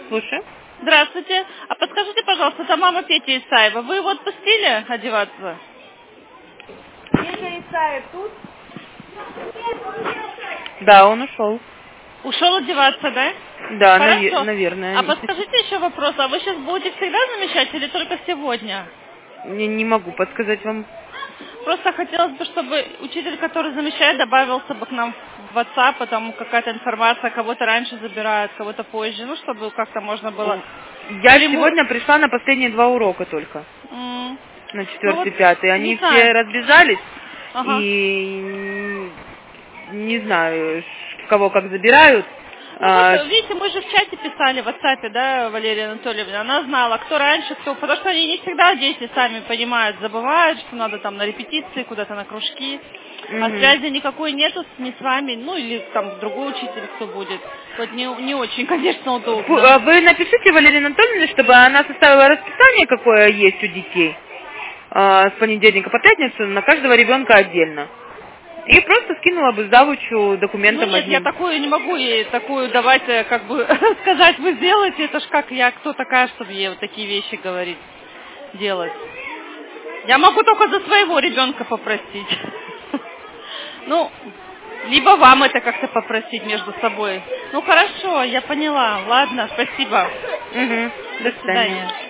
Слушай. Здравствуйте. А подскажите, пожалуйста, это мама Пети Исаева. Вы его отпустили одеваться? Петя Исаев тут? Да, он ушел. Ушел одеваться, да? Да, Хорошо. наверное. А подскажите еще вопрос. А вы сейчас будете всегда замещать или только сегодня? Не могу подсказать вам. Просто хотелось бы, чтобы учитель, который замещает, добавился бы к нам в WhatsApp, потому какая-то информация, кого-то раньше забирают, кого-то позже, ну, чтобы как-то можно было... Я сегодня пришла на последние 2 урока только. На 4-й, 5-й. Они все разбежались. Ага. И не знаю, кого как забирают. Ну, вот, видите, мы же в чате писали, в WhatsApp, да, Валерия Анатольевна, она знала, кто раньше, кто, потому что они не всегда, дети сами понимают, забывают, что надо там на репетиции, куда-то на кружки, а связи никакой нету ни с вами, ну, или там другой учитель, кто будет. Вот не очень, конечно, удобно. Вы напишите Валерии Анатольевне, чтобы она составила расписание, какое есть у детей, с понедельника по пятницу, на каждого ребенка отдельно. И просто скинула бы завучу документом нет, я такую не могу ей такую давать, как бы сказать, вы сделаете, это ж как я, кто такая, чтобы ей вот такие вещи говорить, делать. Я могу только за своего ребенка попросить. Ну, либо вам это как-то попросить между собой. Ну, хорошо, я поняла. Ладно, спасибо. До свидания.